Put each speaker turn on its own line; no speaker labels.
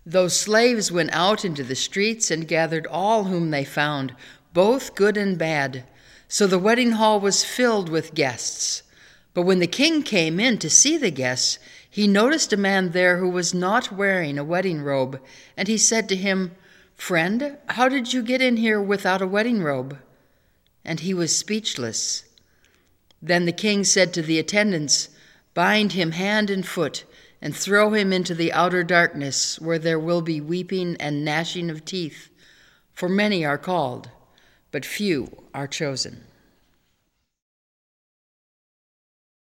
Those slaves went out into the streets and gathered all whom they found, both good and bad. So the wedding hall was filled with guests. But when the king came in to see the guests, he noticed a man there who was not wearing a wedding robe, and he said to him, "Friend, how did you get in here without a wedding robe?" And he was speechless. Then the king said to the attendants, "Bind him hand and foot, and throw him into the outer darkness, where there will be weeping and gnashing of teeth. For many are called, but few are chosen."